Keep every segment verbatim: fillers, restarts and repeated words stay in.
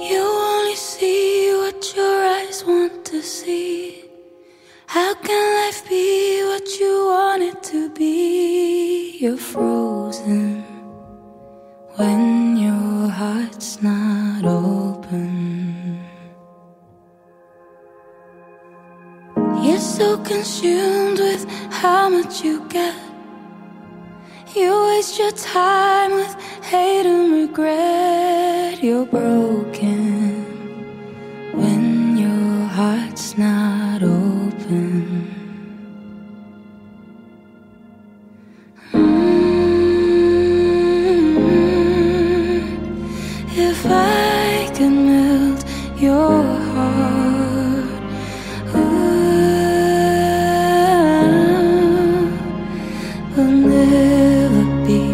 You only see what your eyes want to see. How can life be what you want it to be? You're frozen when your heart's not open. You're so consumed with how much you get. You waste your time with hate and regret. You're broken when your heart's not open. Mm-hmm. If I could melt your heart, ooh, we'll never be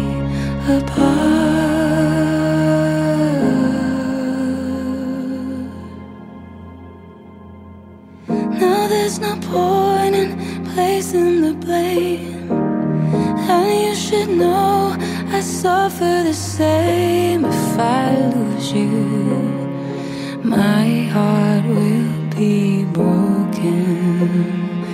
apart. Now there's no point in placing the blame, and you should know I suffer the same. If I lose you, my heart will be broken.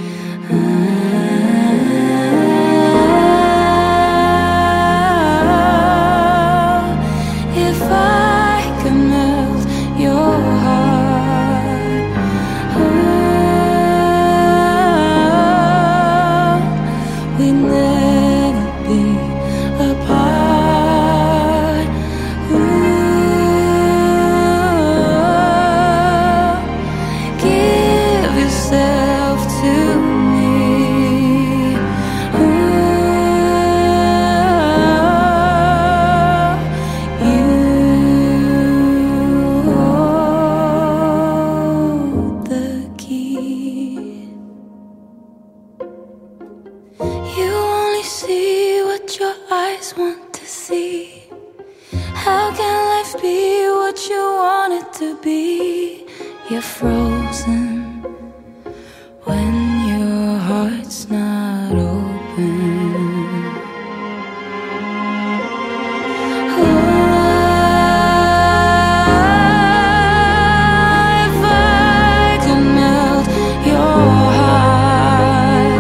If I could melt your heart, oh, we'd never be apart. Ooh, give yourself to me. Ooh, you hold the key. You only see what your eyes want to see. How can life be what you want it to be? You're frozen when your heart's not open. Oh, if I could melt your heart,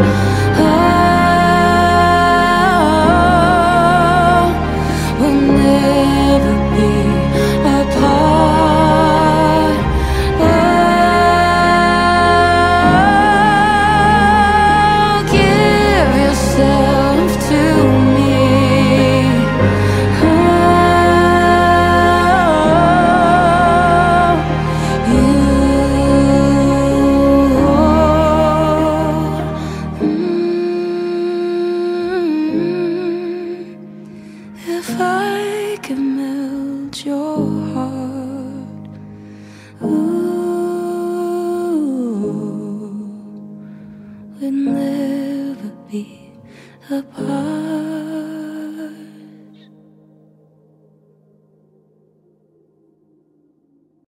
oh, we'll never be apart. Oh, give yourself to me. Oh, you hold. Mm, if I could melt your heart, ooh, we'd never be apart.